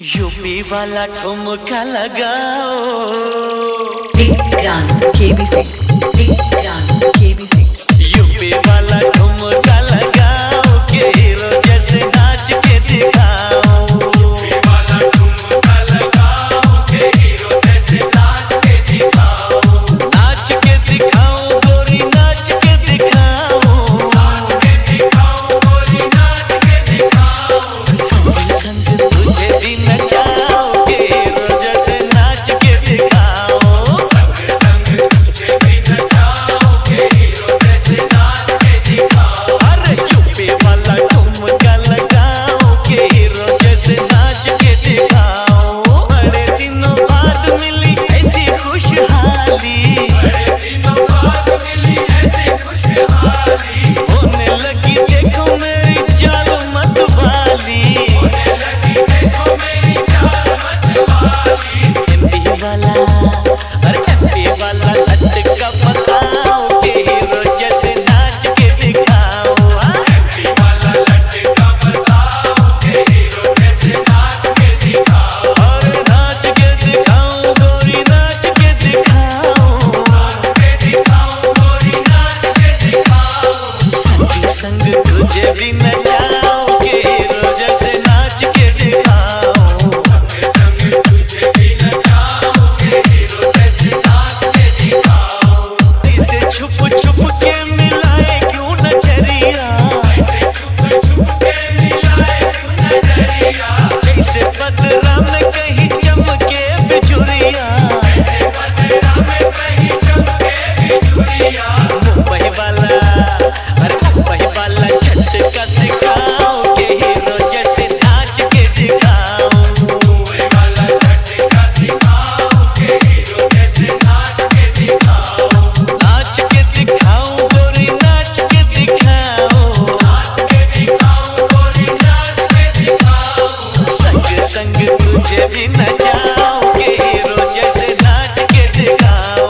UP वाला ठुमका लगाओ। Vikrant KB Singh, Vikrant KB Singh. UP वाला ठुमका लगाओ के हीरो जैसे नाच के दिखाओ। यूपी वाला ठुमका लगाओ के हीरो जैसे नाच के दिखाओ। नाच के दिखाओ गोरी, नाच के दिखाओ। नाच के दिखाओ गोरी, नाच के दिखाओ। संग संग तुझे भी नचाओ के हीरो जैसे नाच के दिखाओ। संग संग तुझे भी नचाओ के हीरो जैसे नाच के दिखाओ। अरे यूपी वाला ठुमका लगाओ के हीरो जैसे नाच के दिखाओ। बड़े दिनों बाद मिली ऐसी खुशहाली। बड़े दिनों बाद मिली ऐसी खुशहाली। होने लगी देखो मेरी चाल मत वाली। होने लगी देखो मेरी चाल मत वाली। एमपी वाला, अरे एमपी वाला लटका बताओ के हीरो जैसे नाच के दिखाओ। एमपी वाला लटका बताओ के हीरो जैसे नाच के दिखाओ। और नाच के दिखाओ गोरी, नाच के दिखाओ। नाच के दिखाओ गोरी, नाच के दिखाओ। संग संग तुझे भी नचाओ के हीरो जैसे नाच के दिखाओ। संग संग तुझे भी नचाओ के हीरो जैसे नाच के दिखाओ। इसे छुप छुप के मिलाए क्यों नजरिया। इसे छुप छुप के मिलाए क्यों नजरिया। जैसे बदरा में कहीं चमके बिजुरिया। जैसे बदरा में कहीं चमके बिजुरिया। मुंबई वाला, अरे मुंबई वाला झटका सिखाओ के हीरो जैसे नाच के दिखाओ। मुंबई वाला झटका सिखाओ के हीरो जैसे नाच के दिखाओ। नाच के दिखाओ गोरी, नाच के दिखाओ। नाच के दिखाओ गोरी, नाच के दिखाओ। संग संग तुझे भी नचाओ के हीरो जैसे नाच के दिखाओ।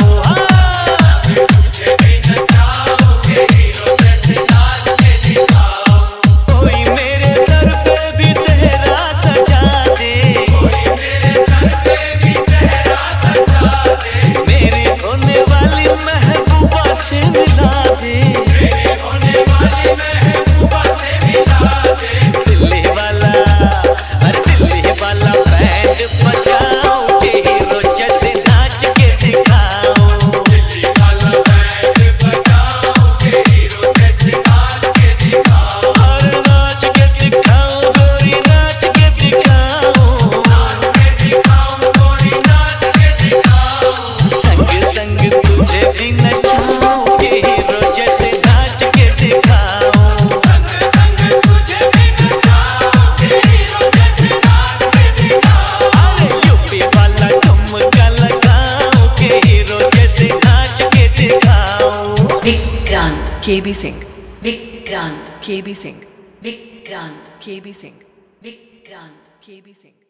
तुझे भी नचाओ के हीरो जैसे नाच के दिखाओ। कोई मेरे सर पे भी सेहरा सजा दे। कोई मेरे सर पे भी सेहरा सजा दे। मेरी होने वाली महबूबा से मिला दे। मेरी होने वाली महबूबा से मिला दे। दिल्ली वाला, अरे दिल्ली वाला बैंड बजाओ के हीरो जैसे नाच के दिखाओ। दिल्ली वाला बैंड बजाओ के हीरो जैसे नाच के दिखाओ। और नाच के दिखाओ गोरी, नाच के दिखाओ। नाच के दिखाओ गोरी, नाच के दिखाओ। संग संग तुझे भी नचाओ के हीरो जैसे नाच के दिखाओ। संग संग तुझे भी नचाओ के हीरो जैसे नाच के दिखाओ। अरे यूपी वाला ठुमका लगाओ के हीरो जैसे नाच के दिखाओ। Vikrant KB Singh, Vikrant KB Singh, Vikrant KB Singh, Vikrant KB Singh.